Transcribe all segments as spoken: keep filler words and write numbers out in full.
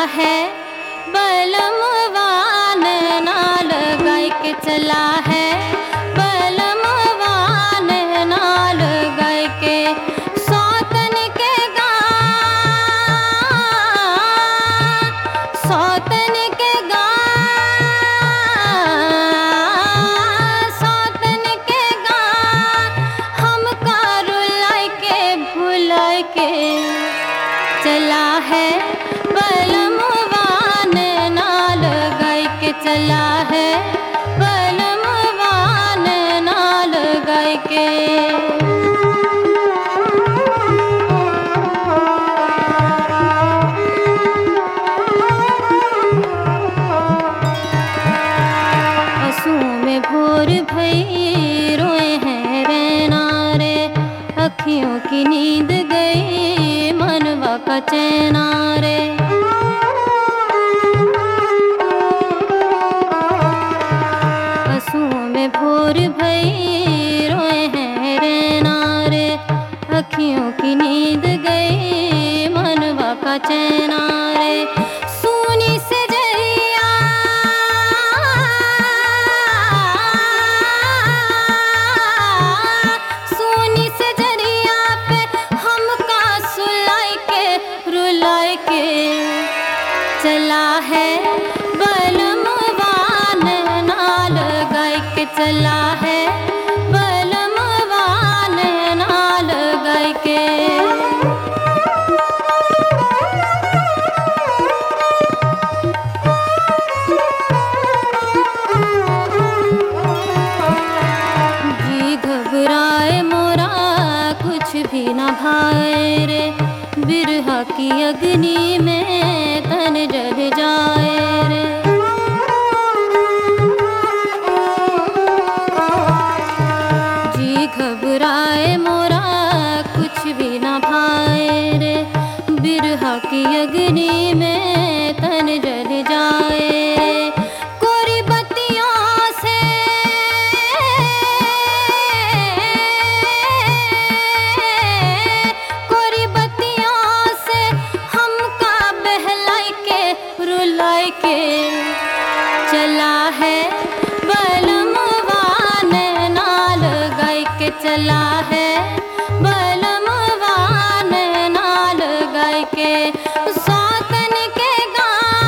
है बलमवान नाल गाय के चला है बलमवान नाल गाय के सौतन के गा सौतन के गा सौतन के गा हम रुलाई के भुलाई के चला है बलमवान नाल गाय के चला है बलमवान नाल गाय के आंसुओं में भोर भई रोए हैं रैना रे अखियों की नींद गई मनवा का चैना रे आंसुओं में भोर भई रोए हैं रैना रे अखियों की नींद गई मनवा का चैना रे सूनी से जरिया सूनी से जरिया पे हमका सुलाई के रुलाई के चला है बलमवान नाल गाय के चला है बलमवान नाल गाय के जी घबराए मोरा कुछ भी न भाए रे बिरहा की अग्नि में तन जल जाए रे जी घबराए मोरा कुछ भी न भाए रे बिरहा की अग्नि में तन जल जाए रे कोरी बत्तियों से कोरी बत्तियों से हमका बहलाई के रुलाई के चला है बलमवान नाल गाय के चला है बलमवान नाल गाय के सौतन के गा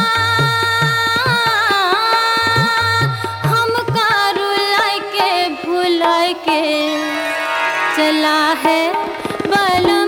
हमका रुलाई के भुलाई के चला है बल